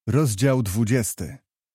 Rozdział 20.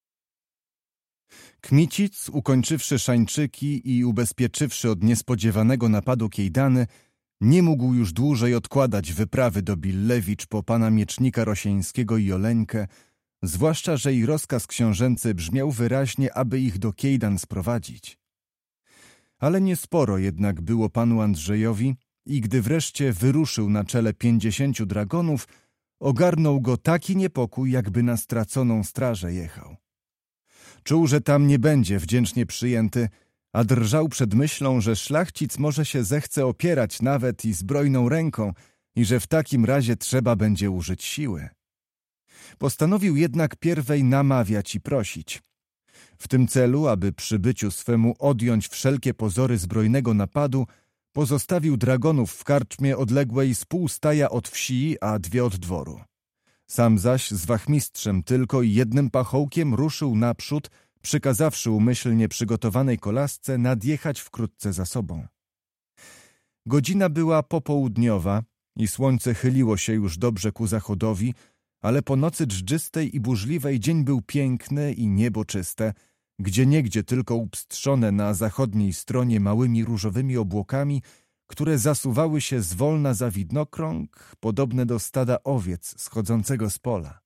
Kmicic, ukończywszy szańczyki i ubezpieczywszy od niespodziewanego napadu Kijdany, nie mógł już dłużej odkładać wyprawy do Billewicz po pana miecznika Rosieńskiego i Oleńkę, zwłaszcza, że i rozkaz książęcy brzmiał wyraźnie, aby ich do Kejdan sprowadzić. Ale niesporo jednak było panu Andrzejowi i gdy wreszcie wyruszył na czele 50 dragonów, ogarnął go taki niepokój, jakby na straconą strażę jechał. Czuł, że tam nie będzie wdzięcznie przyjęty, a drżał przed myślą, że szlachcic może się zechce opierać nawet i zbrojną ręką i że w takim razie trzeba będzie użyć siły. Postanowił jednak pierwej namawiać i prosić. W tym celu, aby przybyciu swemu odjąć wszelkie pozory zbrojnego napadu, pozostawił dragonów w karczmie odległej z pół staja od wsi, a 2 od dworu. Sam zaś z wachmistrzem tylko i jednym pachołkiem ruszył naprzód, przykazawszy umyślnie przygotowanej kolasce nadjechać wkrótce za sobą. Godzina była popołudniowa i słońce chyliło się już dobrze ku zachodowi, ale po nocy dżdżystej i burzliwej dzień był piękny i niebo czyste, gdzieniegdzie tylko upstrzone na zachodniej stronie małymi różowymi obłokami, które zasuwały się zwolna za widnokrąg, podobne do stada owiec schodzącego z pola.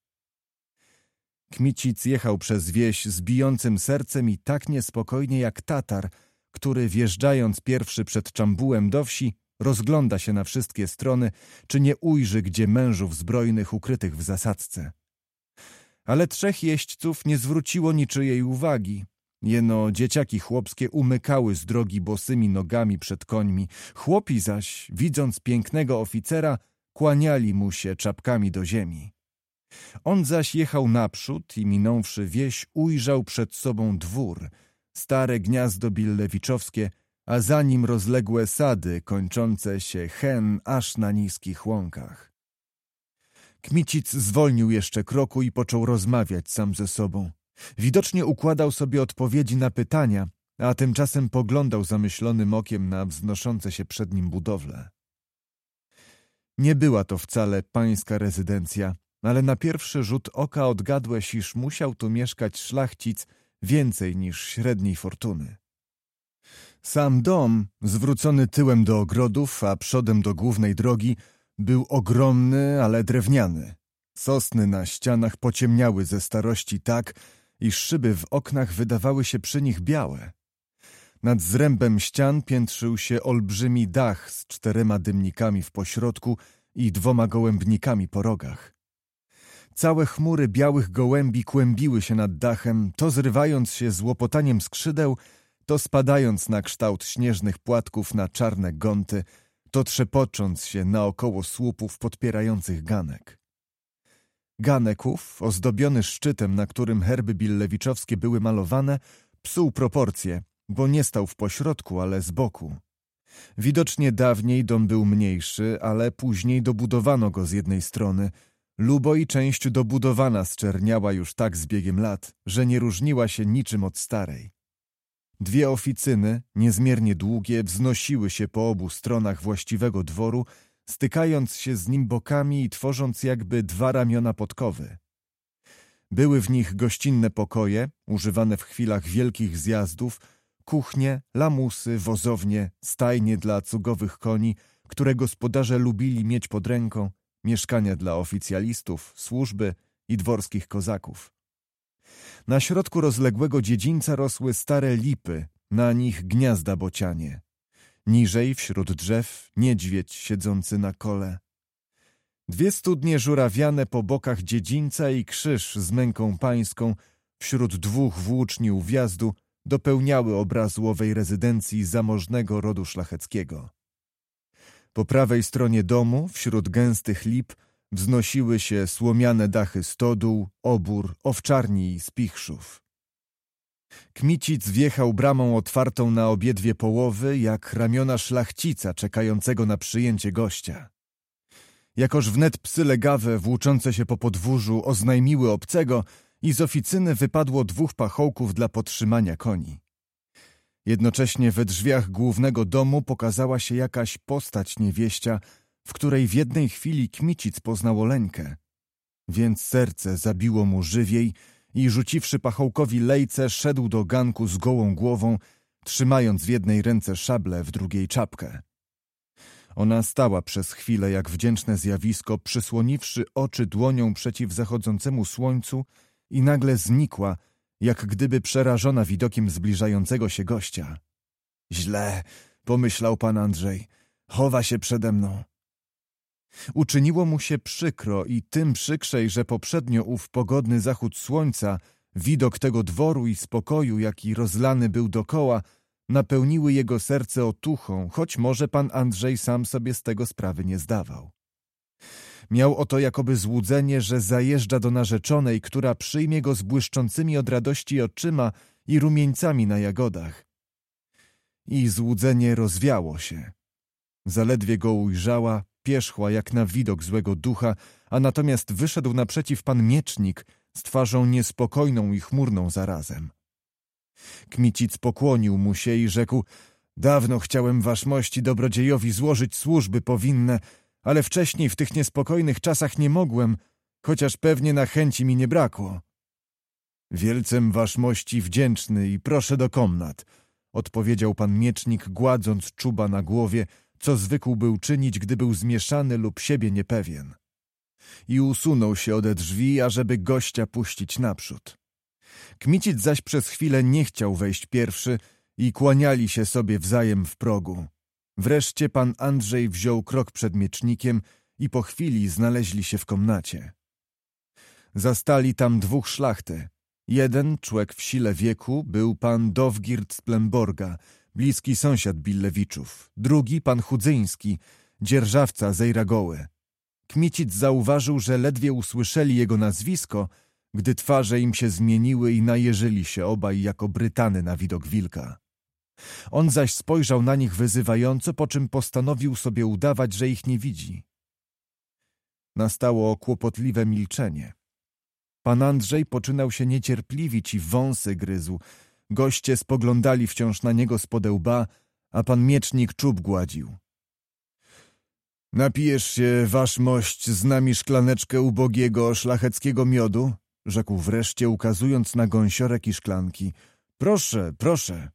Kmicic jechał przez wieś z bijącym sercem i tak niespokojnie jak Tatar, który wjeżdżając pierwszy przed Czambułem do wsi, rozgląda się na wszystkie strony, czy nie ujrzy gdzie mężów zbrojnych ukrytych w zasadzce. Ale 3 jeźdźców nie zwróciło niczyjej uwagi. Jeno dzieciaki chłopskie umykały z drogi bosymi nogami przed końmi. Chłopi zaś, widząc pięknego oficera, kłaniali mu się czapkami do ziemi. On zaś jechał naprzód i minąwszy wieś, ujrzał przed sobą dwór, stare gniazdo billewiczowskie, a za nim rozległe sady kończące się hen aż na niskich łąkach. Kmicic zwolnił jeszcze kroku i począł rozmawiać sam ze sobą. Widocznie układał sobie odpowiedzi na pytania, a tymczasem poglądał zamyślonym okiem na wznoszące się przed nim budowle. Nie była to wcale pańska rezydencja, ale na pierwszy rzut oka odgadłeś, iż musiał tu mieszkać szlachcic więcej niż średniej fortuny. Sam dom, zwrócony tyłem do ogrodów, a przodem do głównej drogi, był ogromny, ale drewniany. Sosny na ścianach pociemniały ze starości tak, iż szyby w oknach wydawały się przy nich białe. Nad zrębem ścian piętrzył się olbrzymi dach z 4 dymnikami w pośrodku i 2 gołębnikami po rogach. Całe chmury białych gołębi kłębiły się nad dachem, to zrywając się z łopotaniem skrzydeł, to spadając na kształt śnieżnych płatków na czarne gonty, to trzepocząc się naokoło słupów podpierających ganek. Ganek ów, ozdobiony szczytem, na którym herby billewiczowskie były malowane, psuł proporcje, bo nie stał w pośrodku, ale z boku. Widocznie dawniej dom był mniejszy, ale później dobudowano go z jednej strony. Lubo i część dobudowana zczerniała już tak z biegiem lat, że nie różniła się niczym od starej. 2 oficyny, niezmiernie długie, wznosiły się po obu stronach właściwego dworu, stykając się z nim bokami i tworząc jakby 2 ramiona podkowy. Były w nich gościnne pokoje, używane w chwilach wielkich zjazdów, kuchnie, lamusy, wozownie, stajnie dla cugowych koni, które gospodarze lubili mieć pod ręką, mieszkania dla oficjalistów, służby i dworskich kozaków. Na środku rozległego dziedzińca rosły stare lipy, na nich gniazda bocianie. Niżej, wśród drzew, niedźwiedź siedzący na kole. 2 studnie żurawiane po bokach dziedzińca i krzyż z męką pańską wśród 2 włóczni u wjazdu dopełniały obrazu owej rezydencji zamożnego rodu szlacheckiego. Po prawej stronie domu, wśród gęstych lip, wznosiły się słomiane dachy stodół, obór, owczarni i spichrzów. Kmicic wjechał bramą otwartą na obiedwie połowy, jak ramiona szlachcica czekającego na przyjęcie gościa. Jakoż wnet psy legawe, włóczące się po podwórzu, oznajmiły obcego i z oficyny wypadło 2 pachołków dla podtrzymania koni. Jednocześnie we drzwiach głównego domu pokazała się jakaś postać niewieścia, w której w jednej chwili Kmicic poznał Oleńkę. Więc serce zabiło mu żywiej i rzuciwszy pachołkowi lejce, szedł do ganku z gołą głową, trzymając w jednej ręce szablę, w drugiej czapkę. Ona stała przez chwilę jak wdzięczne zjawisko, przysłoniwszy oczy dłonią przeciw zachodzącemu słońcu i nagle znikła, jak gdyby przerażona widokiem zbliżającego się gościa. Źle, pomyślał pan Andrzej, chowa się przede mną. Uczyniło mu się przykro i tym przykrzej, że poprzednio ów pogodny zachód słońca, widok tego dworu i spokoju, jaki rozlany był dokoła, napełniły jego serce otuchą, choć może pan Andrzej sam sobie z tego sprawy nie zdawał. Miał oto jakoby złudzenie, że zajeżdża do narzeczonej, która przyjmie go z błyszczącymi od radości oczyma i rumieńcami na jagodach. I złudzenie rozwiało się. Zaledwie go ujrzała, pierzchła jak na widok złego ducha, a natomiast wyszedł naprzeciw pan Miecznik z twarzą niespokojną i chmurną zarazem. Kmicic pokłonił mu się i rzekł: dawno chciałem waszmości dobrodziejowi złożyć służby powinne, ale wcześniej w tych niespokojnych czasach nie mogłem, chociaż pewnie na chęci mi nie brakło. Wielcem waszmości wdzięczny i proszę do komnat, odpowiedział pan Miecznik, gładząc czuba na głowie, co zwykł był czynić, gdy był zmieszany lub siebie niepewien. I usunął się ode drzwi, ażeby gościa puścić naprzód. Kmicic zaś przez chwilę nie chciał wejść pierwszy i kłaniali się sobie wzajem w progu. Wreszcie pan Andrzej wziął krok przed Miecznikiem i po chwili znaleźli się w komnacie. Zastali tam dwóch szlachty. Jeden, człek w sile wieku, był pan Dowgirt z Plemborga, bliski sąsiad Billewiczów. Drugi, pan Chudzyński, dzierżawca z Ejragoły. Kmicic zauważył, że ledwie usłyszeli jego nazwisko, gdy twarze im się zmieniły i najeżyli się obaj jako Brytany na widok wilka. On zaś spojrzał na nich wyzywająco, po czym postanowił sobie udawać, że ich nie widzi. Nastało kłopotliwe milczenie. Pan Andrzej poczynał się niecierpliwić i wąsy gryzł. Goście spoglądali wciąż na niego spod łba, a pan Miecznik czub gładził. Napijesz się, waszmość, z nami szklaneczkę ubogiego, szlacheckiego miodu? Rzekł wreszcie, ukazując na gąsiorek i szklanki. Proszę, proszę.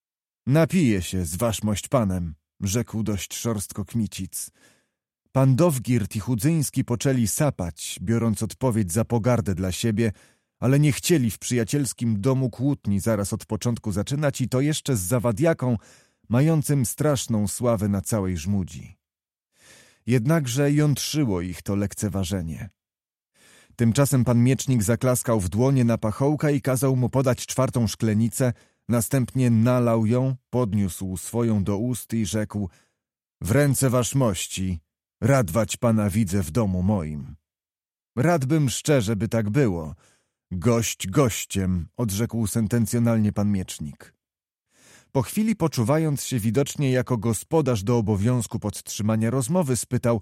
Napiję się z waszmość panem, rzekł dość szorstko Kmicic. Pan Dowgirt i Chudzyński poczęli sapać, biorąc odpowiedź za pogardę dla siebie, ale nie chcieli w przyjacielskim domu kłótni zaraz od początku zaczynać i to jeszcze z zawadiaką, mającym straszną sławę na całej Żmudzi. Jednakże jątrzyło ich to lekceważenie. Tymczasem pan Miecznik zaklaskał w dłonie na pachołka i kazał mu podać czwartą szklenicę, następnie nalał ją, podniósł swoją do ust i rzekł: w ręce waszmości, radwać pana widzę w domu moim. Radbym szczerze, by tak było. Gość gościem, odrzekł sentencjonalnie pan Miecznik. Po chwili, poczuwając się widocznie jako gospodarz do obowiązku podtrzymania rozmowy, spytał: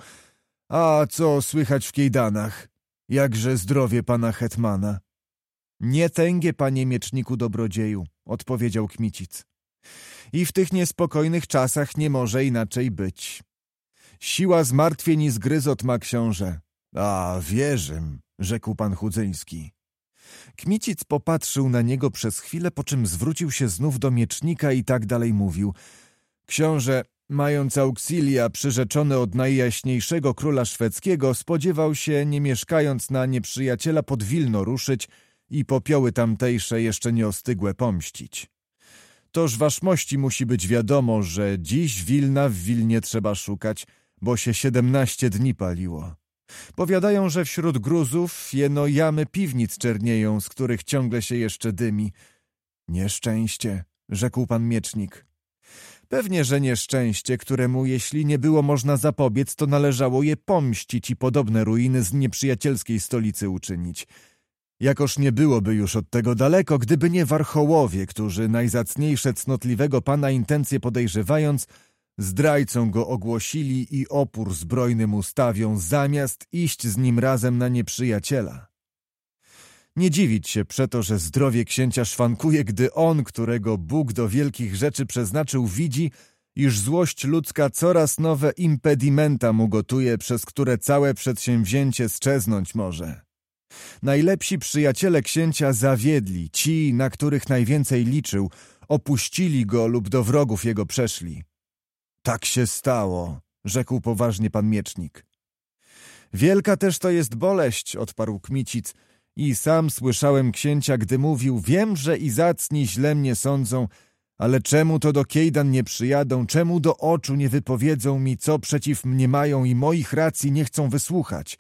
a co słychać w Kiejdanach? Jakże zdrowie pana hetmana? Nie tęgie, panie Mieczniku dobrodzieju, odpowiedział Kmicic. I w tych niespokojnych czasach nie może inaczej być. Siła zmartwień i zgryzot ma książę. A, wierzym, rzekł pan Chudzyński. Kmicic popatrzył na niego przez chwilę, po czym zwrócił się znów do Miecznika i tak dalej mówił. Książę, mając auxilia przyrzeczony od najjaśniejszego króla szwedzkiego, spodziewał się, nie mieszkając na nieprzyjaciela, pod Wilno ruszyć i popioły tamtejsze jeszcze nieostygłe pomścić. Toż waszmości musi być wiadomo, że dziś Wilna w Wilnie trzeba szukać, bo się 17 dni paliło. Powiadają, że wśród gruzów jeno jamy piwnic czernieją, z których ciągle się jeszcze dymi. Nieszczęście, rzekł pan Miecznik. Pewnie, że nieszczęście, któremu jeśli nie było można zapobiec, to należało je pomścić i podobne ruiny z nieprzyjacielskiej stolicy uczynić. Jakoż nie byłoby już od tego daleko, gdyby nie warchołowie, którzy najzacniejsze cnotliwego pana intencje podejrzewając, zdrajcą go ogłosili i opór zbrojny mu stawią, zamiast iść z nim razem na nieprzyjaciela. Nie dziwić się przeto, że zdrowie księcia szwankuje, gdy on, którego Bóg do wielkich rzeczy przeznaczył, widzi, iż złość ludzka coraz nowe impedimenta mu gotuje, przez które całe przedsięwzięcie strzeznąć może. Najlepsi przyjaciele księcia zawiedli, ci, na których najwięcej liczył, opuścili go lub do wrogów jego przeszli. Tak się stało, rzekł poważnie pan miecznik. Wielka też to jest boleść, odparł Kmicic, i sam słyszałem księcia, gdy mówił, wiem, że i zacni źle mnie sądzą, ale czemu to do Kejdan nie przyjadą, czemu do oczu nie wypowiedzą mi, co przeciw mnie mają i moich racji nie chcą wysłuchać?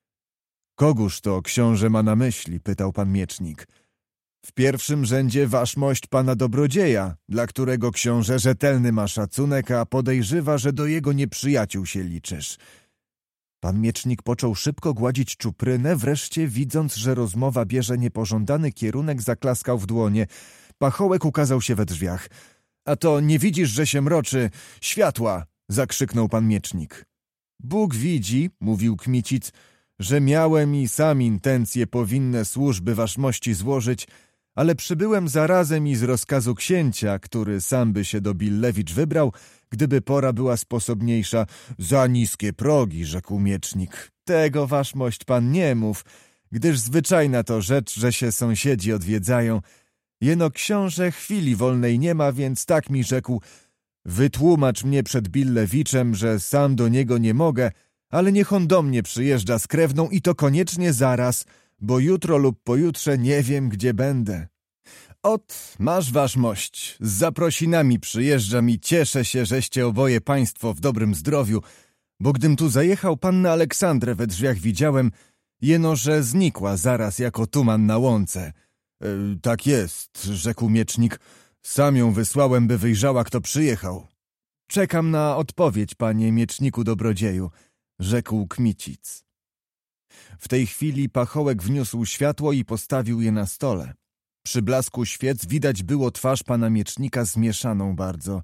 Kogóż to książę ma na myśli? Pytał pan miecznik. W pierwszym rzędzie waszmość pana dobrodzieja, dla którego książę rzetelny ma szacunek, a podejrzywa, że do jego nieprzyjaciół się liczysz. Pan miecznik począł szybko gładzić czuprynę, wreszcie widząc, że rozmowa bierze niepożądany kierunek, zaklaskał w dłonie. Pachołek ukazał się we drzwiach. A to nie widzisz, że się mroczy? Światła! Zakrzyknął pan miecznik. Bóg widzi, mówił Kmicic, że miałem i sam intencje powinne służby waszmości złożyć, ale przybyłem zarazem i z rozkazu księcia, który sam by się do Billewicz wybrał, gdyby pora była sposobniejsza. Za niskie progi, rzekł miecznik. Tego waszmość pan nie mów, gdyż zwyczajna to rzecz, że się sąsiedzi odwiedzają. Jeno książę chwili wolnej nie ma, więc tak mi rzekł. Wytłumacz mnie przed Billewiczem, że sam do niego nie mogę, ale niech on do mnie przyjeżdża z krewną i to koniecznie zaraz, bo jutro lub pojutrze nie wiem, gdzie będę. Ot, masz waszmość, z zaprosinami przyjeżdżam i cieszę się, żeście oboje państwo w dobrym zdrowiu, bo gdym tu zajechał, pannę Aleksandrę we drzwiach widziałem, jeno, że znikła zaraz jako tuman na łące. Tak jest, rzekł miecznik, sam ją wysłałem, by wyjrzała, kto przyjechał. Czekam na odpowiedź, panie mieczniku dobrodzieju, rzekł Kmicic. W tej chwili pachołek wniósł światło i postawił je na stole. Przy blasku świec widać było twarz pana miecznika zmieszaną bardzo.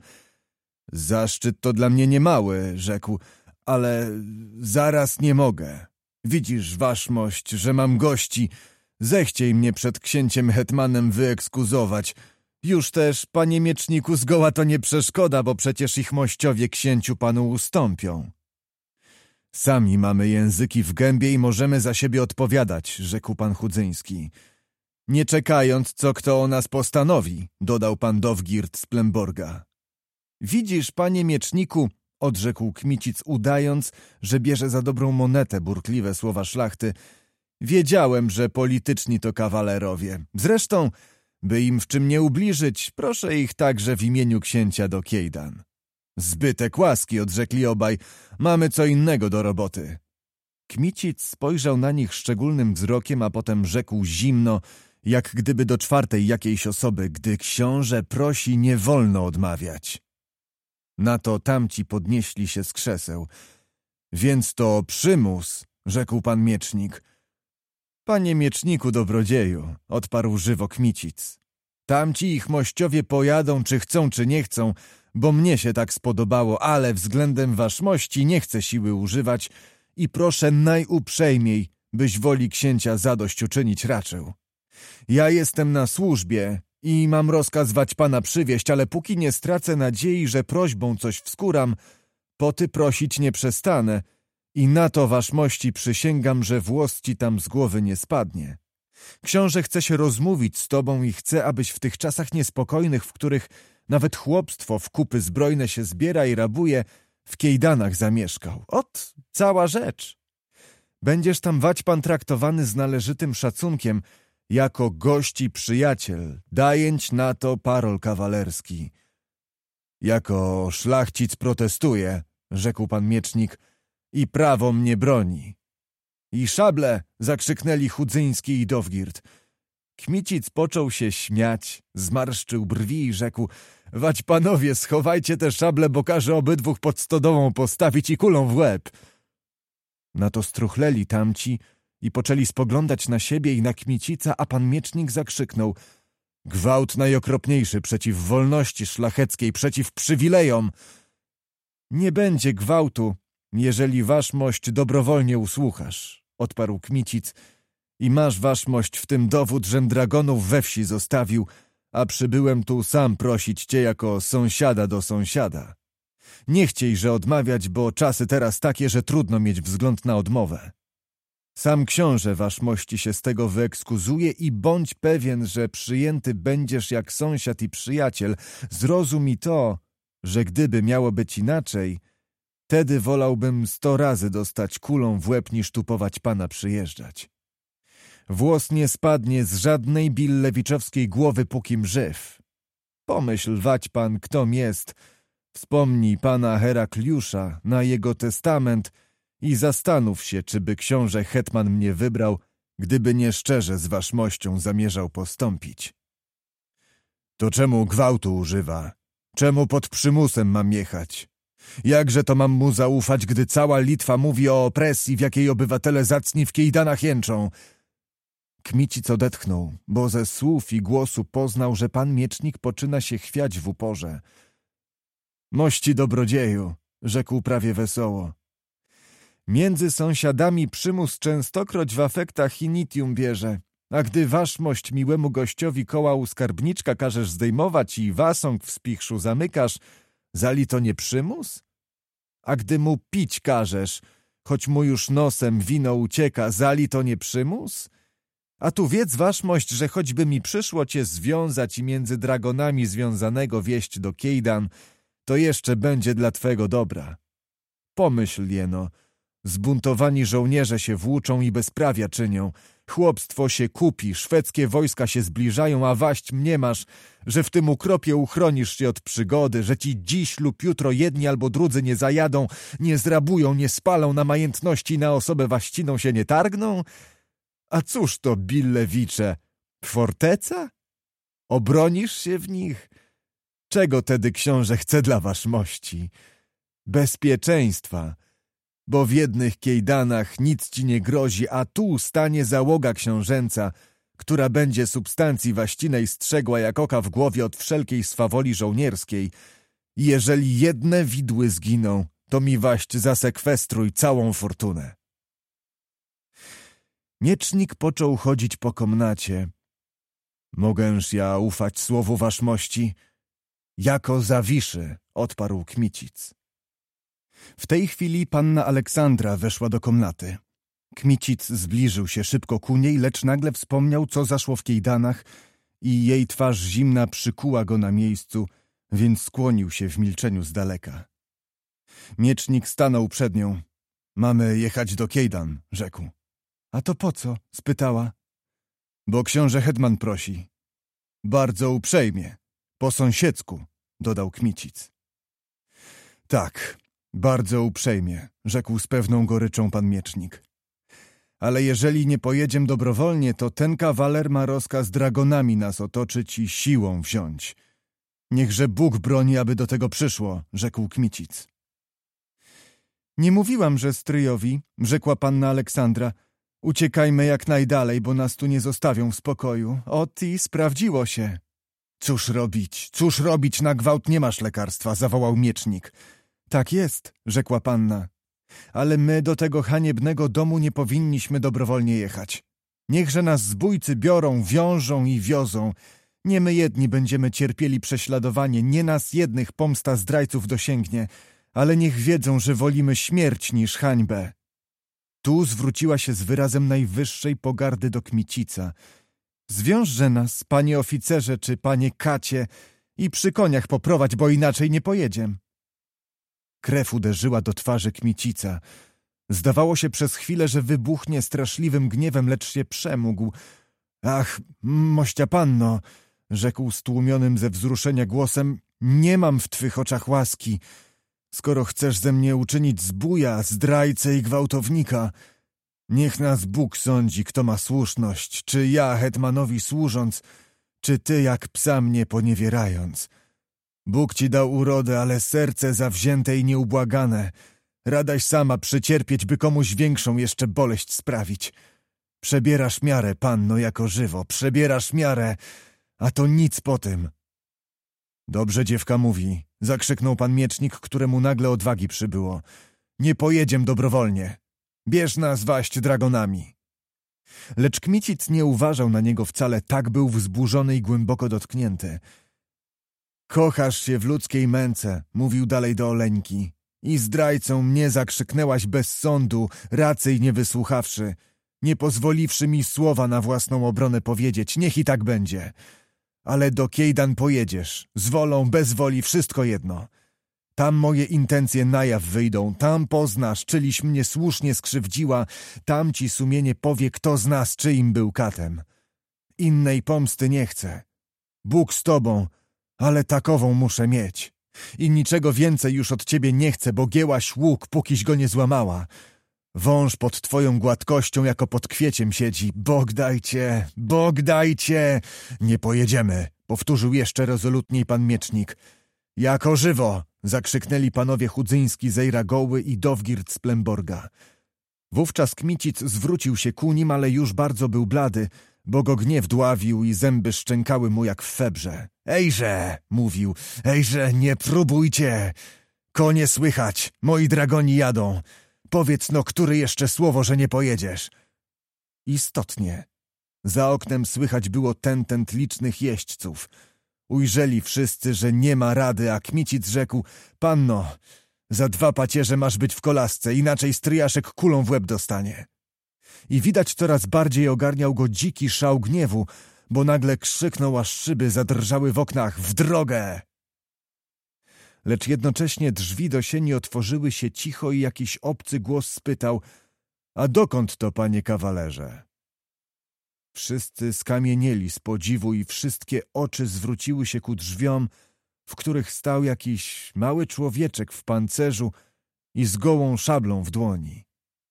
Zaszczyt to dla mnie niemały, rzekł, ale zaraz nie mogę. Widzisz, waszmość, że mam gości. Zechciej mnie przed księciem hetmanem wyekskuzować. Już też, panie mieczniku, zgoła to nie przeszkoda, bo przecież ich mościowie księciu panu ustąpią. Sami mamy języki w gębie i możemy za siebie odpowiadać, rzekł pan Chudzyński. Nie czekając, co kto o nas postanowi, dodał pan Dowgirt z Plemborga. Widzisz, panie mieczniku, odrzekł Kmicic, udając, że bierze za dobrą monetę burkliwe słowa szlachty. Wiedziałem, że polityczni to kawalerowie. Zresztą, by im w czym nie ubliżyć, proszę ich także w imieniu księcia do Kejdan. Zbytek łaski, odrzekli obaj, mamy co innego do roboty. Kmicic spojrzał na nich szczególnym wzrokiem, a potem rzekł zimno, jak gdyby do czwartej jakiejś osoby, gdy książę prosi, nie wolno odmawiać. Na to tamci podnieśli się z krzeseł. Więc to przymus, rzekł pan miecznik. Panie mieczniku dobrodzieju, odparł żywo Kmicic. Tamci ich mościowie pojadą, czy chcą, czy nie chcą, bo mnie się tak spodobało, ale względem waszmości nie chcę siły używać i proszę najuprzejmiej, byś woli księcia zadośćuczynić raczył. Ja jestem na służbie i mam rozkaz wać pana przywieść, ale póki nie stracę nadziei, że prośbą coś wskóram, poty prosić nie przestanę i na to waszmości przysięgam, że włos ci tam z głowy nie spadnie. Książę chce się rozmówić z tobą i chce, abyś w tych czasach niespokojnych, w których nawet chłopstwo w kupy zbrojne się zbiera i rabuje, w Kejdanach zamieszkał. Ot, cała rzecz. Będziesz tam wać pan traktowany z należytym szacunkiem, jako gość i przyjaciel, dajęć na to parol kawalerski. Jako szlachcic protestuję, rzekł pan miecznik, i prawo mnie broni. I szable, zakrzyknęli Chudzyński i Dowgirt. Kmicic począł się śmiać, zmarszczył brwi i rzekł, wać panowie, schowajcie te szable, bo każę obydwóch pod stodołą postawić i kulą w łeb. Na to struchleli tamci i poczęli spoglądać na siebie i na Kmicica, a pan miecznik zakrzyknął, gwałt najokropniejszy przeciw wolności szlacheckiej, przeciw przywilejom. Nie będzie gwałtu, jeżeli waszmość dobrowolnie usłuchasz, odparł Kmicic, i masz waszmość w tym dowód, żem dragonów we wsi zostawił, a przybyłem tu sam prosić cię jako sąsiada do sąsiada. Nie chciejże odmawiać, bo czasy teraz takie, że trudno mieć wzgląd na odmowę. Sam książę waszmości się z tego wyekskuzuje i bądź pewien, że przyjęty będziesz jak sąsiad i przyjaciel. Zrozum i to, że gdyby miało być inaczej, tedy wolałbym 100 razy dostać kulą w łeb, niż tupować pana przyjeżdżać. Włos nie spadnie z żadnej billewiczowskiej głowy, pókim żyw. Pomyśl, wać pan, ktom jest. Wspomnij pana Herakliusza na jego testament i zastanów się, czy by książę hetman mnie wybrał, gdyby nieszczerze z waszmością zamierzał postąpić. To czemu gwałtu używa? Czemu pod przymusem mam jechać? Jakże to mam mu zaufać, gdy cała Litwa mówi o opresji, w jakiej obywatele zacni w kejdanach jęczą? Kmicic odetchnął, bo ze słów i głosu poznał, że pan miecznik poczyna się chwiać w uporze. Mości dobrodzieju, rzekł prawie wesoło. Między sąsiadami przymus częstokroć w afektach initium bierze, a gdy waszmość miłemu gościowi koła u skarbniczka każesz zdejmować i wasąg w spichrzu zamykasz, zali to nie przymus? A gdy mu pić każesz, choć mu już nosem wino ucieka, zali to nie przymus? A tu wiedz waszmość, że choćby mi przyszło cię związać i między dragonami związanego wieść do kejdan, to jeszcze będzie dla twego dobra. Pomyśl jeno, zbuntowani żołnierze się włóczą i bezprawia czynią, chłopstwo się kupi, szwedzkie wojska się zbliżają, a waść mniemasz, że w tym ukropie uchronisz się od przygody, że ci dziś lub jutro jedni albo drudzy nie zajadą, nie zrabują, nie spalą na majętności i na osobę waściną się nie targną? A cóż to, Billewicze, forteca? Obronisz się w nich? Czego tedy książę chce dla waszmości? Bezpieczeństwa, bo w jednych kejdanach nic ci nie grozi, a tu stanie załoga książęca, która będzie substancji waścinej strzegła jak oka w głowie od wszelkiej swawoli żołnierskiej. I jeżeli jedne widły zginą, to mi waść zasekwestruj całą fortunę. Miecznik począł chodzić po komnacie. Mogęż ja ufać słowu waszmości? Jako zawiszy, odparł Kmicic. W tej chwili panna Aleksandra weszła do komnaty. Kmicic zbliżył się szybko ku niej, lecz nagle wspomniał, co zaszło w kejdanach i jej twarz zimna przykuła go na miejscu, więc skłonił się w milczeniu z daleka. Miecznik stanął przed nią. Mamy jechać do kejdan, rzekł. A to po co? Spytała. Bo książę hetman prosi. Bardzo uprzejmie, po sąsiedzku, dodał Kmicic. Tak, bardzo uprzejmie, rzekł z pewną goryczą pan miecznik. Ale jeżeli nie pojedziemy dobrowolnie, to ten kawaler ma rozkaz dragonami nas otoczyć i siłą wziąć. Niechże Bóg broni, aby do tego przyszło, rzekł Kmicic. Nie mówiłam, że stryjowi, rzekła panna Aleksandra, uciekajmy jak najdalej, bo nas tu nie zostawią w spokoju. Ot i sprawdziło się. Cóż robić, na gwałt nie masz lekarstwa, zawołał miecznik. Tak jest, rzekła panna, ale my do tego haniebnego domu nie powinniśmy dobrowolnie jechać. Niechże nas zbójcy biorą, wiążą i wiozą. Nie my jedni będziemy cierpieli prześladowanie, nie nas jednych pomsta zdrajców dosięgnie, ale niech wiedzą, że wolimy śmierć niż hańbę. Tu zwróciła się z wyrazem najwyższej pogardy do Kmicica. Zwiążże nas, panie oficerze czy panie kacie, i przy koniach poprowadź, bo inaczej nie pojedziemy. Krew uderzyła do twarzy Kmicica. Zdawało się przez chwilę, że wybuchnie straszliwym gniewem, lecz się przemógł. Ach, mościa panno, rzekł stłumionym ze wzruszenia głosem, nie mam w twych oczach łaski. Skoro chcesz ze mnie uczynić zbója, zdrajcę i gwałtownika, niech nas Bóg sądzi, kto ma słuszność, czy ja hetmanowi służąc, czy ty jak psa mnie poniewierając. Bóg ci dał urodę, ale serce zawzięte i nieubłagane. Radaś sama przycierpieć, by komuś większą jeszcze boleść sprawić. Przebierasz miarę, panno, jako żywo, przebierasz miarę, a to nic po tym. Dobrze dziewka mówi, zakrzyknął pan miecznik, któremu nagle odwagi przybyło. Nie pojedziem dobrowolnie. Bierz nas waść dragonami. Lecz Kmicic nie uważał na niego wcale, tak był wzburzony i głęboko dotknięty. Kochasz się w ludzkiej męce, mówił dalej do Oleńki. I zdrajcą mnie zakrzyknęłaś bez sądu, racej nie wysłuchawszy. nie pozwoliwszy mi słowa na własną obronę powiedzieć. Niech i tak będzie. Ale do Kiejdan pojedziesz, z wolą, bez woli, wszystko jedno. Tam moje intencje na jaw wyjdą, tam poznasz, czyliś mnie słusznie skrzywdziła, tam ci sumienie powie, kto z nas czyim był katem. Innej pomsty nie chcę. Bóg z tobą, ale takową muszę mieć. I niczego więcej już od ciebie nie chcę, bo gięłaś łuk, pókiś go nie złamała. Wąż pod twoją gładkością jako pod kwieciem siedzi. Bóg dajcie! Nie pojedziemy, powtórzył jeszcze rezolutniej pan miecznik. Jako żywo! Zakrzyknęli panowie Chudzyński, Zejra-Goły i Dowgirt z Plemborga. Wówczas Kmicic zwrócił się ku nim, ale już bardzo był blady, bo go gniew dławił i zęby szczękały mu jak w febrze. Ejże, mówił, ejże, nie próbujcie! Konie słychać, moi dragoni jadą. Powiedz no, który jeszcze słowo, że nie pojedziesz. Istotnie. Za oknem słychać było tentent licznych jeźdźców. Ujrzeli wszyscy, że nie ma rady, a Kmicic rzekł: panno, za 2 pacierze masz być w kolasce, inaczej stryjaszek kulą w łeb dostanie. I widać coraz bardziej ogarniał go dziki szał gniewu, bo nagle krzyknął, aż szyby zadrżały w oknach: w drogę! Lecz jednocześnie drzwi do sieni otworzyły się cicho i jakiś obcy głos spytał: a dokąd to, panie kawalerze? Wszyscy skamienieli z podziwu i wszystkie oczy zwróciły się ku drzwiom, w których stał jakiś mały człowieczek w pancerzu i z gołą szablą w dłoni.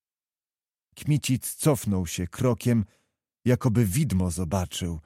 Kmicic cofnął się krokiem, jakoby widmo zobaczył.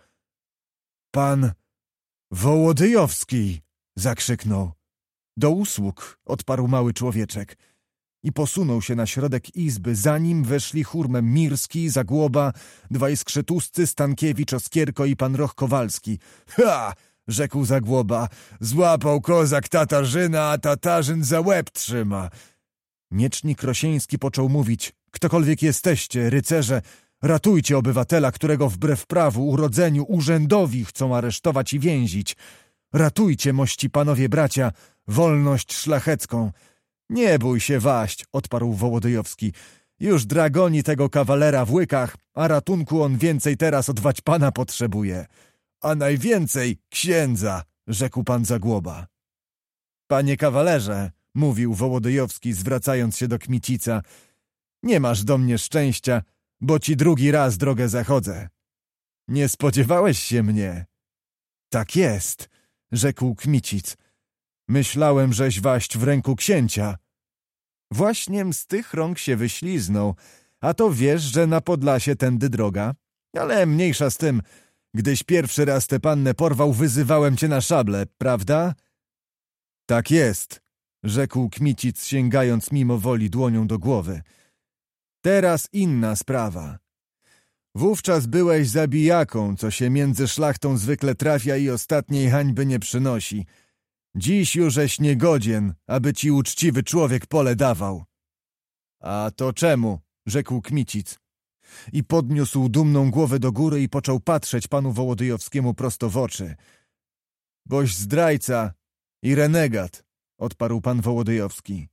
Pan Wołodyjowski! Zakrzyknął. Do usług, odparł mały człowieczek i posunął się na środek izby. Za nim weszli hurmem Mirski, Zagłoba, 2 skrzetuscy, Stankiewicz, Oskierko i pan Roch Kowalski. Ha! Rzekł Zagłoba. Złapał kozak Tatarzyna, a Tatarzyn za łeb trzyma. Miecznik Rosieński począł mówić: ktokolwiek jesteście, rycerze, ratujcie obywatela, którego wbrew prawu, urodzeniu, urzędowi chcą aresztować i więzić. Ratujcie, mości panowie bracia, wolność szlachecką. Nie bój się waść, odparł Wołodyjowski. Już dragoni tego kawalera w łykach, a ratunku on więcej teraz od Waćpana potrzebuje. A najwięcej księdza, rzekł pan Zagłoba. Panie kawalerze, mówił Wołodyjowski, zwracając się do Kmicica, nie masz do mnie szczęścia, bo ci 2. raz drogę zachodzę. Nie spodziewałeś się mnie? Tak jest, rzekł Kmicic. Myślałem, żeś waść w ręku księcia. Właśniem z tych rąk się wyśliznął, a to wiesz, że na Podlasie tędy droga. Ale mniejsza z tym, gdyś pierwszy raz tę pannę porwał, wyzywałem cię na szablę, prawda? Tak jest, rzekł Kmicic, sięgając mimo woli dłonią do głowy. Teraz inna sprawa. Wówczas byłeś zabijaką, co się między szlachtą zwykle trafia i ostatniej hańby nie przynosi. Dziś jużeś niegodzien, aby ci uczciwy człowiek pole dawał. A to czemu? Rzekł Kmicic. I podniósł dumną głowę do góry i począł patrzeć panu Wołodyjowskiemu prosto w oczy. Boś zdrajca i renegat, odparł pan Wołodyjowski.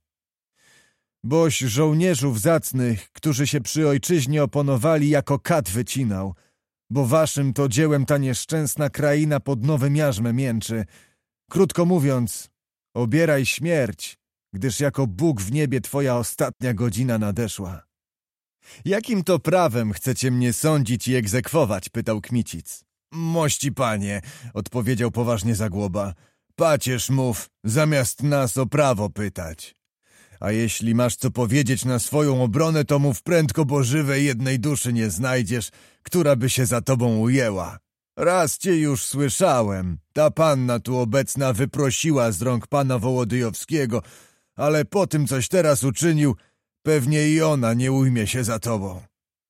Boś żołnierzów zacnych, którzy się przy ojczyźnie oponowali, jako kat wycinał, bo waszym to dziełem ta nieszczęsna kraina pod Nowym Jarzmem jęczy. Krótko mówiąc, obieraj śmierć, gdyż jako Bóg w niebie twoja ostatnia godzina nadeszła. Jakim to prawem chcecie mnie sądzić i egzekwować? Pytał Kmicic. Mości panie, odpowiedział poważnie Zagłoba. Pacierz mów, zamiast nas o prawo pytać. A jeśli masz co powiedzieć na swoją obronę, to mów prędko, bo żywej jednej duszy nie znajdziesz, która by się za tobą ujęła. Raz cię już słyszałem. Ta panna tu obecna wyprosiła z rąk pana Wołodyjowskiego, ale po tym, coś teraz uczynił, pewnie i ona nie ujmie się za tobą.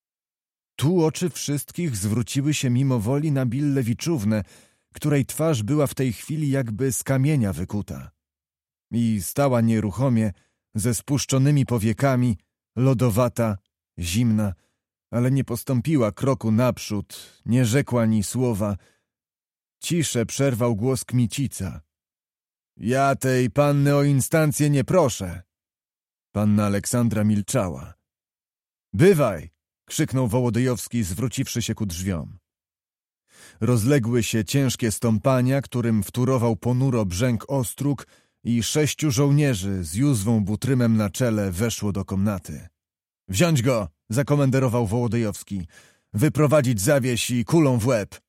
Tu oczy wszystkich zwróciły się mimowoli na Billewiczównę, której twarz była w tej chwili jakby z kamienia wykuta. I stała nieruchomie, ze spuszczonymi powiekami, lodowata, zimna, ale nie postąpiła kroku naprzód, nie rzekła ni słowa. Ciszę przerwał głos Kmicica. Ja tej panny o instancję nie proszę. Panna Aleksandra milczała. Bywaj, krzyknął Wołodyjowski, zwróciwszy się ku drzwiom. Rozległy się ciężkie stąpania, którym wtórował ponuro brzęk ostróg i 6 żołnierzy z Józwą Butrymem na czele weszło do komnaty. Wziąć go, zakomenderował Wołodyjowski. Wyprowadzić zawieś i kulą w łeb.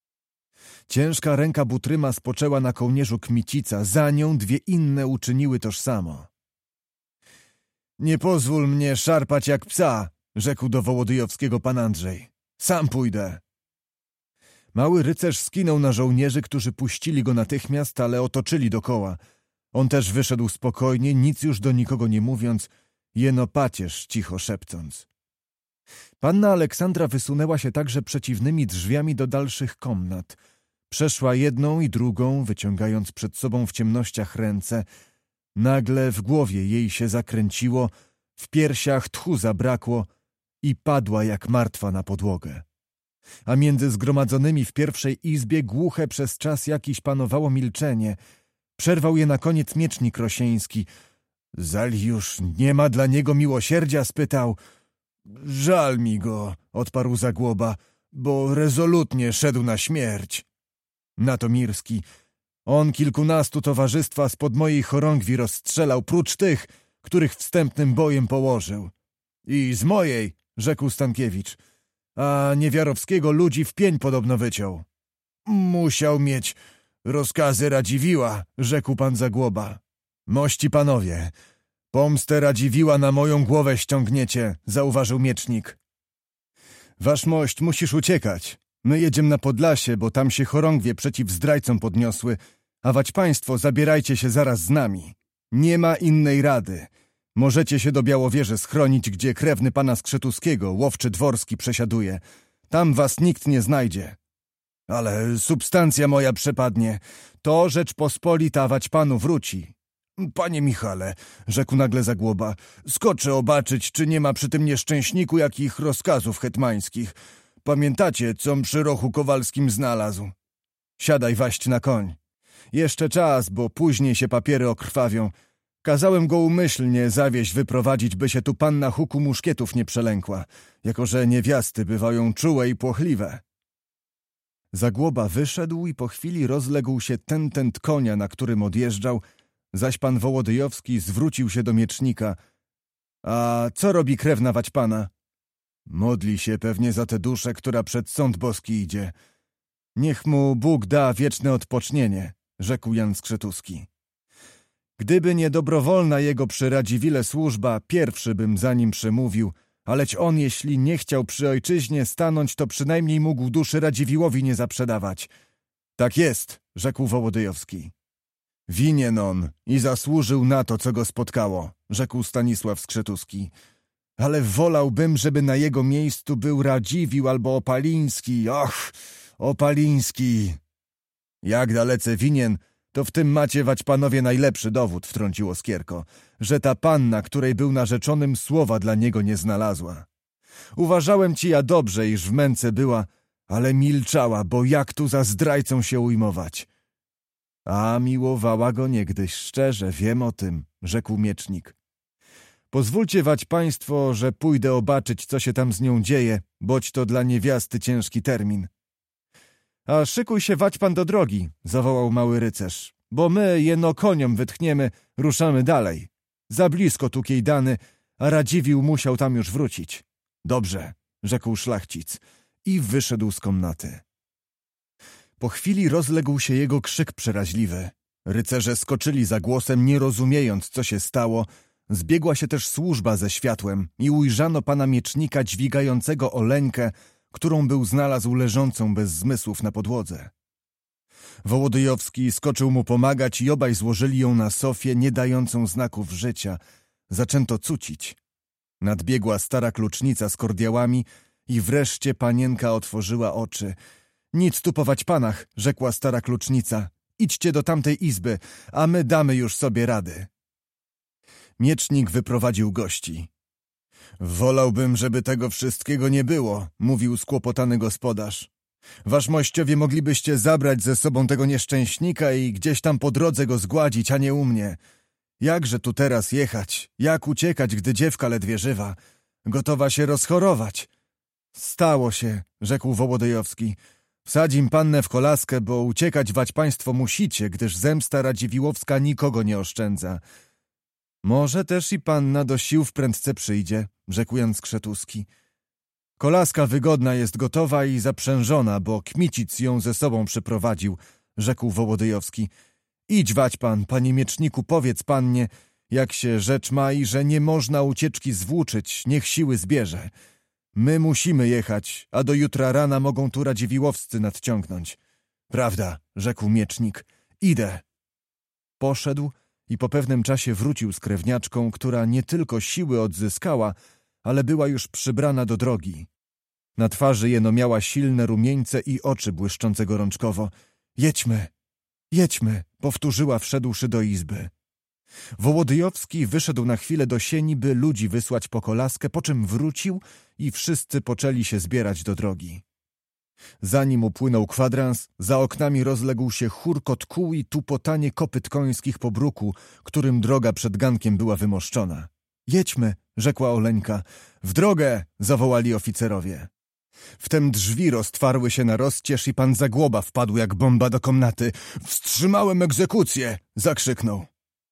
Ciężka ręka Butryma spoczęła na kołnierzu Kmicica, za nią 2 inne uczyniły toż samo. Nie pozwól mnie szarpać jak psa, rzekł do Wołodyjowskiego pan Andrzej. Sam pójdę. Mały rycerz skinął na żołnierzy, którzy puścili go natychmiast, ale otoczyli dokoła. On też wyszedł spokojnie, nic już do nikogo nie mówiąc, jeno pacierz cicho szepcąc. Panna Aleksandra wysunęła się także przeciwnymi drzwiami do dalszych komnat. Przeszła jedną i drugą, wyciągając przed sobą w ciemnościach ręce. Nagle w głowie jej się zakręciło, w piersiach tchu zabrakło i padła jak martwa na podłogę. A między zgromadzonymi w pierwszej izbie głuche przez czas jakiś panowało milczenie. Przerwał je na koniec miecznik Rosieński. Zali już nie ma dla niego miłosierdzia? Spytał. Żal mi go, odparł Zagłoba, bo rezolutnie szedł na śmierć. Na to Mirski. On kilkunastu towarzystwa spod mojej chorągwi rozstrzelał, prócz tych, których wstępnym bojem położył. I z mojej, rzekł Stankiewicz, a Niewiarowskiego ludzi w pień podobno wyciął. Musiał mieć rozkazy Radziwiła, rzekł pan Zagłoba. Mości panowie, pomstę Radziwiła na moją głowę ściągniecie, zauważył miecznik. Waszmość, musisz uciekać. My jedziemy na Podlasie, bo tam się chorągwie przeciw zdrajcom podniosły, a wać państwo zabierajcie się zaraz z nami. Nie ma innej rady. Możecie się do Białowieży schronić, gdzie krewny pana Skrzetuskiego, łowczy Dworski, przesiaduje. Tam was nikt nie znajdzie. Ale substancja moja przepadnie. To Rzeczpospolita wać panu wróci. Panie Michale, rzekł nagle Zagłoba, skoczę obaczyć, czy nie ma przy tym nieszczęśniku jakich rozkazów hetmańskich. Pamiętacie, com przy Rochu Kowalskim znalazł? Siadaj waść na koń. Jeszcze czas, bo później się papiery okrwawią. Kazałem go umyślnie zawieźć wyprowadzić, by się tu panna huku muszkietów nie przelękła, jako że niewiasty bywają czułe i płochliwe. Zagłoba wyszedł i po chwili rozległ się tentent konia, na którym odjeżdżał, zaś pan Wołodyjowski zwrócił się do miecznika. A co robi krewna wać pana? Modli się pewnie za tę duszę, która przed sąd boski idzie. Niech mu Bóg da wieczne odpocznienie, rzekł Jan Skrzetuski. Gdyby nie dobrowolna jego przy Radziwile służba, pierwszy bym za nim przemówił, aleć on, jeśli nie chciał przy ojczyźnie stanąć, to przynajmniej mógł duszy Radziwiłowi nie zaprzedawać. Tak jest, rzekł Wołodyjowski. Winien on i zasłużył na to, co go spotkało, rzekł Stanisław Skrzetuski. Ale wolałbym, żeby na jego miejscu był Radziwiłł albo Opaliński. Och, Opaliński! Jak dalece winien, to w tym macie wać panowie najlepszy dowód, wtrąciło Skierko, że ta panna, której był narzeczonym, słowa dla niego nie znalazła. Uważałem ci ja dobrze, iż w męce była, ale milczała, bo jak tu za zdrajcą się ujmować? A miłowała go niegdyś szczerze, wiem o tym, rzekł miecznik. Pozwólcie wać państwo, że pójdę obaczyć, co się tam z nią dzieje, boć to dla niewiasty ciężki termin. A szykuj się wać pan do drogi, zawołał mały rycerz, bo my jeno koniom wytchniemy, ruszamy dalej. Za blisko tu Kijdany, a Radziwiłł musiał tam już wrócić. Dobrze, rzekł szlachcic i wyszedł z komnaty. Po chwili rozległ się jego krzyk przeraźliwy. Rycerze skoczyli za głosem, nie rozumiejąc, co się stało. Zbiegła się też służba ze światłem i ujrzano pana miecznika dźwigającego Oleńkę, którą był znalazł leżącą bez zmysłów na podłodze. Wołodyjowski skoczył mu pomagać i obaj złożyli ją na sofie, nie dającą znaków życia. Zaczęto cucić. Nadbiegła stara klucznica z kordiałami i wreszcie panienka otworzyła oczy. Nic tu pować panach, rzekła stara klucznica. Idźcie do tamtej izby, a my damy już sobie rady. Miecznik wyprowadził gości. Wolałbym, żeby tego wszystkiego nie było, mówił skłopotany gospodarz. Waszmościowie moglibyście zabrać ze sobą tego nieszczęśnika i gdzieś tam po drodze go zgładzić, a nie u mnie. Jakże tu teraz jechać? Jak uciekać, gdy dziewka ledwie żywa? Gotowa się rozchorować. Stało się, rzekł Wołodyjowski. Wsadzim pannę w kolaskę, bo uciekać wać państwo musicie, gdyż zemsta Radziwiłłowska nikogo nie oszczędza. Może też i panna do sił wprędce przyjdzie, rzekł Jan Skrzetuski. Kolaska wygodna jest gotowa i zaprzężona, bo Kmicic ją ze sobą przyprowadził, rzekł Wołodyjowski. Idź wać pan, panie mieczniku, powiedz pannie, jak się rzecz ma i że nie można ucieczki zwłóczyć, niech siły zbierze. My musimy jechać, a do jutra rana mogą tu Radziwiłłowscy nadciągnąć. Prawda, rzekł miecznik. Idę. Poszedł i po pewnym czasie wrócił z krewniaczką, która nie tylko siły odzyskała, ale była już przybrana do drogi. Na twarzy jeno miała silne rumieńce i oczy błyszczące gorączkowo. Jedźmy, jedźmy, powtórzyła wszedłszy do izby. Wołodyjowski wyszedł na chwilę do sieni, by ludzi wysłać po kolaskę, po czym wrócił i wszyscy poczęli się zbierać do drogi. Zanim upłynął kwadrans, za oknami rozległ się chórkot kół i tupotanie kopyt końskich po bruku, którym droga przed gankiem była wymoszczona. Jedźmy, rzekła Oleńka. W drogę, zawołali oficerowie. Wtem drzwi roztwarły się na rozcież i pan Zagłoba wpadł jak bomba do komnaty. Wstrzymałem egzekucję, zakrzyknął.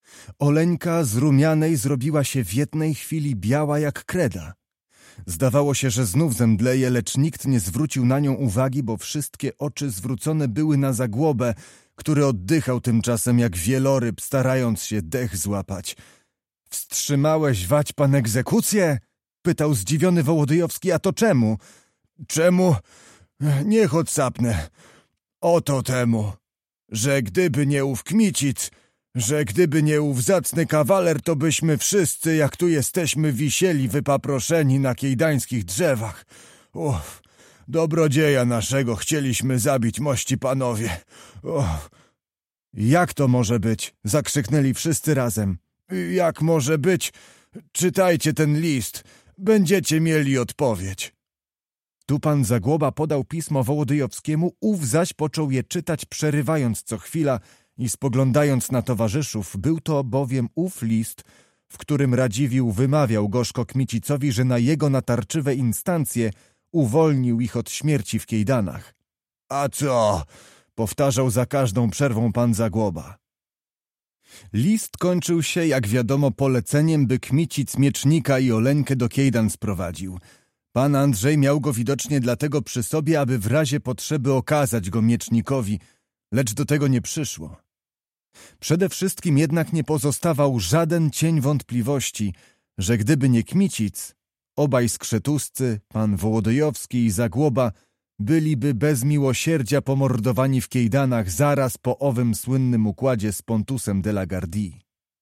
Oleńka z rumianej zrobiła się w jednej chwili biała jak kreda. Zdawało się, że znów zemdleje, lecz nikt nie zwrócił na nią uwagi, bo wszystkie oczy zwrócone były na Zagłobę, który oddychał tymczasem jak wieloryb, starając się dech złapać. Wstrzymałeś wać pan egzekucję? Pytał zdziwiony Wołodyjowski. A to czemu? Czemu? Niech odsapnę. Oto temu, że gdyby nie ów Kmicic, że gdyby nie ów zacny kawaler, to byśmy wszyscy, jak tu jesteśmy, wisieli wypaproszeni na kiejdańskich drzewach. Uff, dobrodzieja naszego chcieliśmy zabić, mości panowie. Uff. Jak to może być? Zakrzyknęli wszyscy razem. Jak może być? Czytajcie ten list. Będziecie mieli odpowiedź. Tu pan Zagłoba podał pismo Wołodyjowskiemu, ów zaś począł je czytać, przerywając co chwila i spoglądając na towarzyszów. Był to bowiem ów list, w którym Radziwiłł wymawiał gorzko Kmicicowi, że na jego natarczywe instancje uwolnił ich od śmierci w kiejdanach. A co? Powtarzał za każdą przerwą pan Zagłoba. List kończył się, jak wiadomo, poleceniem, by Kmicic miecznika i Oleńkę do kiejdan sprowadził. Pan Andrzej miał go widocznie dlatego przy sobie, aby w razie potrzeby okazać go miecznikowi, lecz do tego nie przyszło. Przede wszystkim jednak nie pozostawał żaden cień wątpliwości, że gdyby nie Kmicic, obaj skrzetuscy, pan Wołodyjowski i Zagłoba, byliby bez miłosierdzia pomordowani w kiejdanach zaraz po owym słynnym układzie z Pontusem de la Gardie.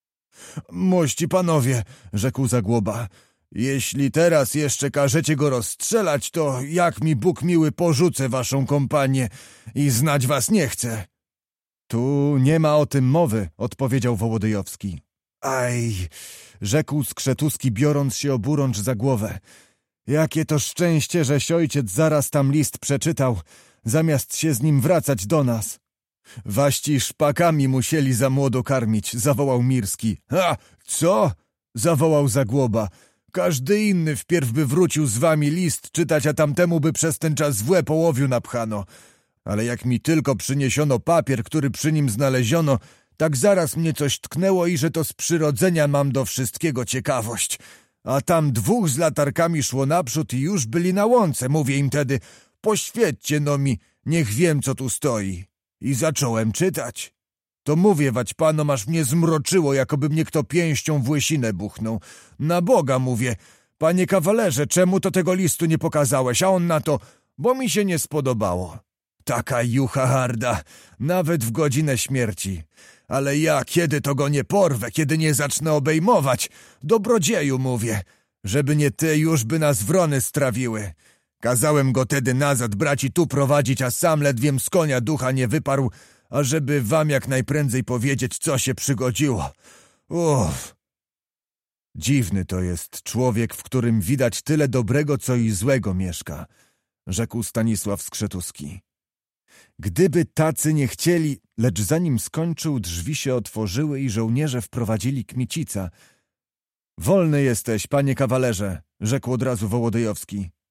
Mości panowie, rzekł Zagłoba, jeśli teraz jeszcze każecie go rozstrzelać, to jak mi Bóg miły porzucę waszą kompanię i znać was nie chcę. Tu nie ma o tym mowy, odpowiedział Wołodyjowski. Aj, rzekł Skrzetuski, biorąc się oburącz za głowę. Jakie to szczęście, żeś ojciec zaraz tam list przeczytał, zamiast się z nim wracać do nas. Waści szpakami musieli za młodo karmić, zawołał Mirski. A, co? Zawołał Zagłoba. Każdy inny wpierw by wrócił z wami list czytać, a tamtemu by przez ten czas w łeb ołowiu napchano. Ale jak mi tylko przyniesiono papier, który przy nim znaleziono, tak zaraz mnie coś tknęło i że to z przyrodzenia mam do wszystkiego ciekawość. A tam dwóch z latarkami szło naprzód i już byli na łące. Mówię im tedy, poświećcie no mi, niech wiem, co tu stoi. I zacząłem czytać. To mówię wać panom, aż mnie zmroczyło, jakoby mnie kto pięścią w łysinę buchnął. Na Boga mówię, panie kawalerze, czemu to tego listu nie pokazałeś? A on na to, bo mi się nie spodobało. Taka jucha harda, nawet w godzinę śmierci. Ale ja kiedy to go nie porwę, kiedy nie zacznę obejmować? Dobrodzieju mówię, żeby nie ty, już by nas wrony strawiły. Kazałem go tedy nazad brać i tu prowadzić, a sam ledwiem z konia ducha nie wyparł, ażeby wam jak najprędzej powiedzieć, co się przygodziło. Uff. Dziwny to jest człowiek, w którym widać tyle dobrego, co i złego mieszka, rzekł Stanisław Skrzetuski. Gdyby tacy nie chcieli, lecz zanim skończył, drzwi się otworzyły i żołnierze wprowadzili Kmicica. Wolny jesteś, panie kawalerze, rzekł od razu Wołodyjowski.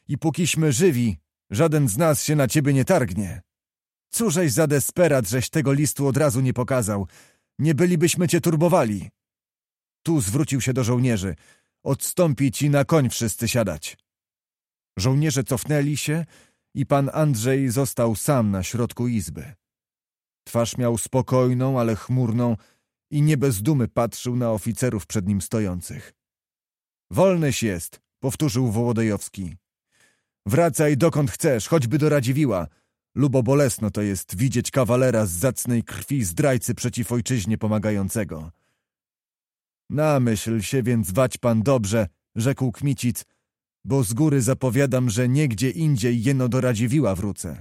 i pókiśmy żywi, żaden z nas się na ciebie nie targnie. Cóżeś za desperat, żeś tego listu od razu nie pokazał. Nie bylibyśmy cię turbowali. Tu zwrócił się do żołnierzy. Odstąpić i na koń wszyscy siadać. Żołnierze cofnęli się i pan Andrzej został sam na środku izby. Twarz miał spokojną, ale chmurną i nie bez dumy patrzył na oficerów przed nim stojących. Wolnyś jest, powtórzył Wołodyjowski. Wracaj dokąd chcesz, choćby do Radziwiła. Lubo bolesno to jest widzieć kawalera z zacnej krwi zdrajcy przeciw ojczyźnie pomagającego. Namyśl się więc, wać pan dobrze, rzekł Kmicic, bo z góry zapowiadam, że niegdzie indziej jeno do Radziwiła wrócę.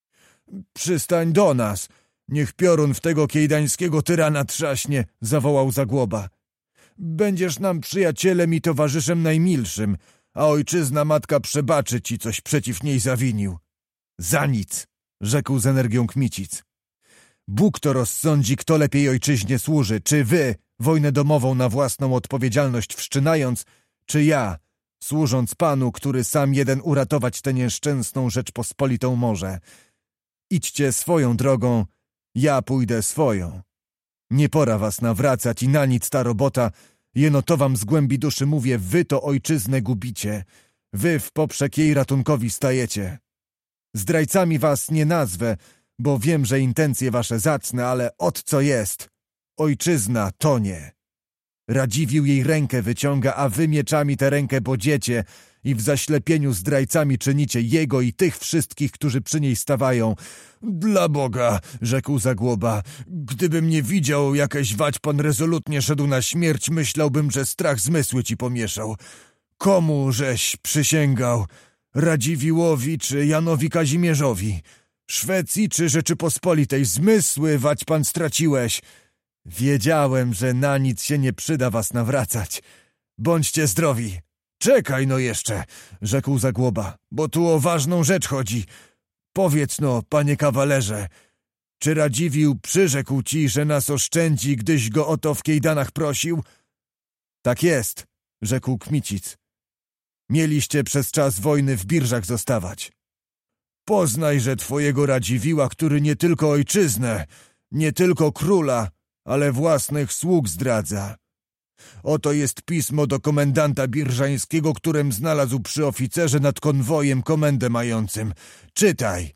Przystań do nas, niech piorun w tego kiejdańskiego tyrana trzaśnie, zawołał Zagłoba. Będziesz nam przyjacielem i towarzyszem najmilszym, a ojczyzna matka przebaczy ci, coś przeciw niej zawinił. Za nic, rzekł z energią Kmicic. Bóg to rozsądzi, kto lepiej ojczyźnie służy, czy wy, wojnę domową na własną odpowiedzialność wszczynając, czy ja, służąc Panu, który sam jeden uratować tę nieszczęsną Rzeczpospolitą może. Idźcie swoją drogą, ja pójdę swoją. Nie pora was nawracać i na nic ta robota, jeno to wam z głębi duszy mówię, wy to ojczyznę gubicie, wy w poprzek jej ratunkowi stajecie. Zdrajcami was nie nazwę, bo wiem, że intencje wasze zacne, ale ot co jest. Ojczyzna tonie. Radziwił jej rękę wyciąga, a wy mieczami tę rękę bodziecie i w zaślepieniu zdrajcami czynicie jego i tych wszystkich, którzy przy niej stawają. Dla Boga, rzekł Zagłoba, gdybym nie widział, jakeś wać pan rezolutnie szedł na śmierć, myślałbym, że strach zmysły ci pomieszał. Komu żeś przysięgał? Radziwiłowi czy Janowi Kazimierzowi? Szwecji czy Rzeczypospolitej? Zmysły, wać pan straciłeś. Wiedziałem, że na nic się nie przyda was nawracać. Bądźcie zdrowi. Czekaj no jeszcze, rzekł Zagłoba, bo tu o ważną rzecz chodzi. Powiedz no, panie kawalerze, czy Radziwiłł przyrzekł ci, że nas oszczędzi, gdyś go o to w kejdanach prosił? Tak jest, rzekł Kmicic. Mieliście przez czas wojny w Birżach zostawać. Poznaj, że twojego Radziwiła, który nie tylko ojczyznę, nie tylko króla, ale własnych sług zdradza. Oto jest pismo do komendanta birżańskiego, którym znalazł przy oficerze nad konwojem komendę mającym. Czytaj!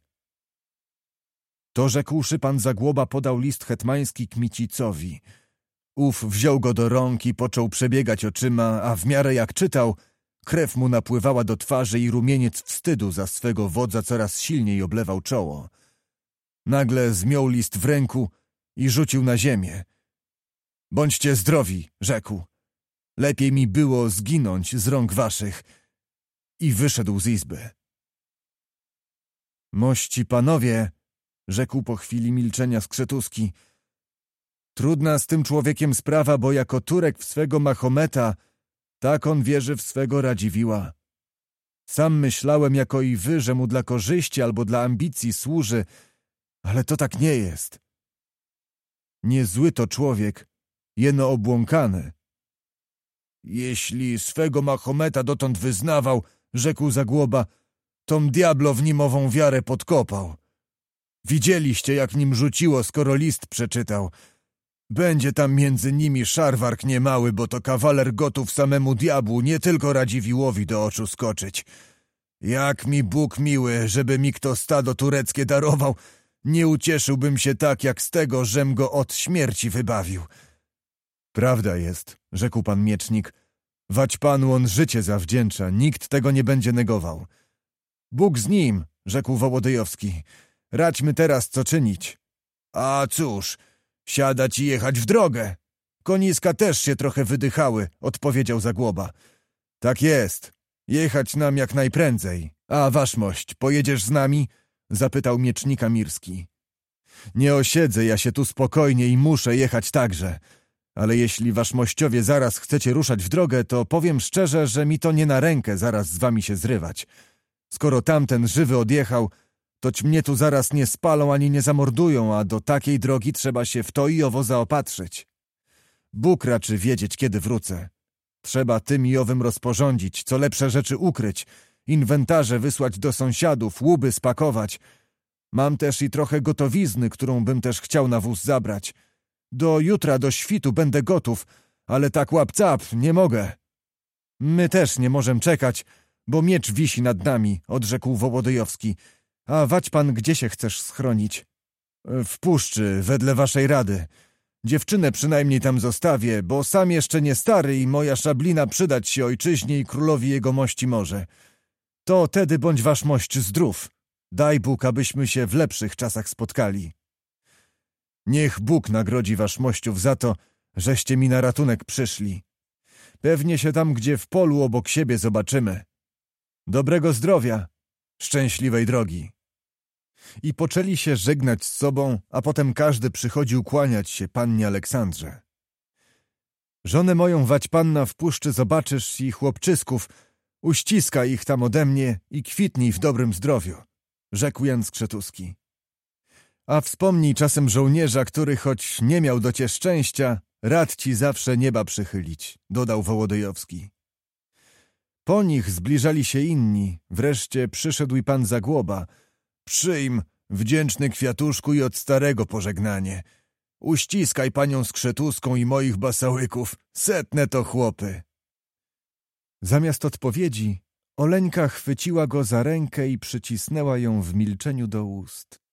To rzekłszy, pan Zagłoba podał list hetmański Kmicicowi. Ów wziął go do rąk i począł przebiegać oczyma, a w miarę jak czytał, krew mu napływała do twarzy i rumieniec wstydu za swego wodza coraz silniej oblewał czoło. Nagle zmiął list w ręku i rzucił na ziemię. Bądźcie zdrowi, rzekł. Lepiej mi było zginąć z rąk waszych. I wyszedł z izby. Mości panowie, rzekł po chwili milczenia Skrzetuski, trudna z tym człowiekiem sprawa, bo jako Turek w swego Mahometa, tak on wierzy w swego Radziwiła. Sam myślałem, jako i wy, że mu dla korzyści albo dla ambicji służy, ale to tak nie jest. Niezły to człowiek, jeno obłąkany. Jeśli swego Mahometa dotąd wyznawał, rzekł Zagłoba, tom diablo w nim ową wiarę podkopał. Widzieliście, jak nim rzuciło, skoro list przeczytał. Będzie tam między nimi szarwark niemały, bo to kawaler gotów samemu diabłu, nie tylko Radziwiłłowi do oczu skoczyć. Jak mi Bóg miły, żeby mi kto stado tureckie darował, nie ucieszyłbym się tak, jak z tego, żem go od śmierci wybawił. Prawda jest, rzekł pan miecznik, wać panu on życie zawdzięcza, nikt tego nie będzie negował. Bóg z nim, rzekł Wołodyjowski, radźmy teraz, co czynić. A cóż, siadać i jechać w drogę. Koniska też się trochę wydychały, odpowiedział Zagłoba. Tak jest, jechać nam jak najprędzej. A waszmość, pojedziesz z nami? Zapytał miecznika Mirski. Nie osiedzę ja się tu spokojnie i muszę jechać także. Ale jeśli waszmościowie zaraz chcecie ruszać w drogę, to powiem szczerze, że mi to nie na rękę zaraz z wami się zrywać. Skoro tamten żywy odjechał, toć mnie tu zaraz nie spalą ani nie zamordują, a do takiej drogi trzeba się w to i owo zaopatrzyć. Bóg raczy wiedzieć, kiedy wrócę. Trzeba tym i owym rozporządzić, co lepsze rzeczy ukryć inwentarze wysłać do sąsiadów, łuby spakować. Mam też i trochę gotowizny, którą bym też chciał na wóz zabrać. Do jutra, do świtu będę gotów, ale tak łap-cap nie mogę. My też nie możemy czekać, bo miecz wisi nad nami, odrzekł Wołodyjowski. A wać pan, gdzie się chcesz schronić? W puszczy, wedle waszej rady. Dziewczynę przynajmniej tam zostawię, bo sam jeszcze nie stary i moja szablina przydać się ojczyźnie i królowi jego mości może. To tedy bądź wasz mość zdrów. Daj Bóg, abyśmy się w lepszych czasach spotkali. Niech Bóg nagrodzi wasz mościów za to, żeście mi na ratunek przyszli. Pewnie się tam gdzie w polu obok siebie zobaczymy. Dobrego zdrowia, szczęśliwej drogi. I poczęli się żegnać z sobą, a potem każdy przychodził kłaniać się pannie Aleksandrze. Żonę moją wać panna w puszczy zobaczysz i chłopczysków, uściska ich tam ode mnie i kwitnij w dobrym zdrowiu, rzekł Jan Skrzetuski. A wspomnij czasem żołnierza, który choć nie miał do ciebie szczęścia, rad ci zawsze nieba przychylić, dodał Wołodyjowski. Po nich zbliżali się inni, wreszcie przyszedł i pan Zagłoba. Przyjm, wdzięczny kwiatuszku, i od starego pożegnanie. Uściskaj panią Skrzetuską i moich basałyków, setne to chłopy. Zamiast odpowiedzi, Oleńka chwyciła go za rękę i przycisnęła ją w milczeniu do ust.